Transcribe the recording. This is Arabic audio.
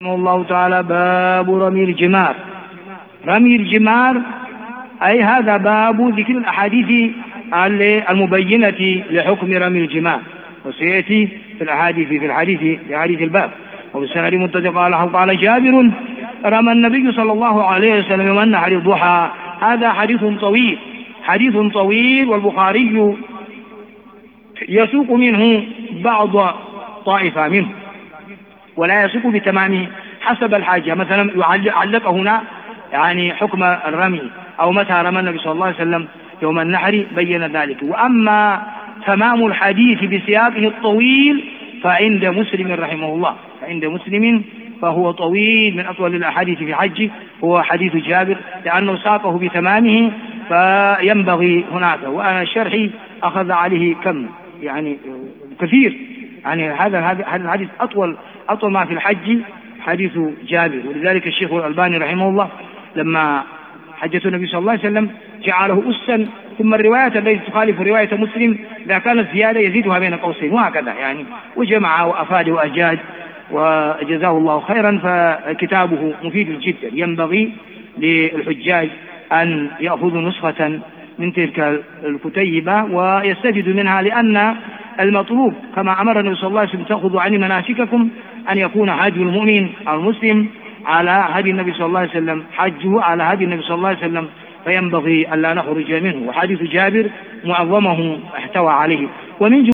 رحمه الله تعالى: باب رمي الجمار. رمي الجمار أي هذا باب ذكر الأحاديث المبينة لحكم رمي الجمار، وسيأتي في حديث الباب. وبالسند متفق عليه قال جابر: رمى النبي صلى الله عليه وسلم يوم النحر الضحى. هذا حديث طويل، والبخاري يسوق منه بعض طائفة منه ولا يسوق بتمامه حسب الحاجة. مثلا علق هنا يعني حكم الرمي أو متى رمى النبي صلى الله عليه وسلم يوم النحر بين ذلك. وأما تمام الحديث بسياقه الطويل فعند مسلم رحمه الله، فهو طويل، من أطول الأحاديث في حج هو حديث جابر، لأنه ساقه بتمامه فينبغي هناك. وأنا شرحي أخذ عليه يعني كثير، يعني هذا الحديث أطول ما في الحج حديث جابر. ولذلك الشيخ الألباني رحمه الله لما حجة النبي صلى الله عليه وسلم جعله أسا، ثم الرواية التي تخالف رواية مسلم إذا كانت زيادة يزيدها بين قوسين، وهكذا يعني، وجمع وأفاد وأجاد وجزاه الله خيرا. فكتابه مفيد جدا، ينبغي للحجاج أن يأخذوا نسخة من تلك الكتيبة ويستفيد منها، لأن المطلوب كما أمر النبي صلى الله عليه وسلم: تأخذوا عني مناسككم، أن يكون هدي المؤمن أو المسلم على هدي النبي صلى الله عليه وسلم، حجه على هدي النبي صلى الله عليه وسلم، فينبغي أن لا نخرج منه. وحديث جابر معظمه احتوى عليه. ومن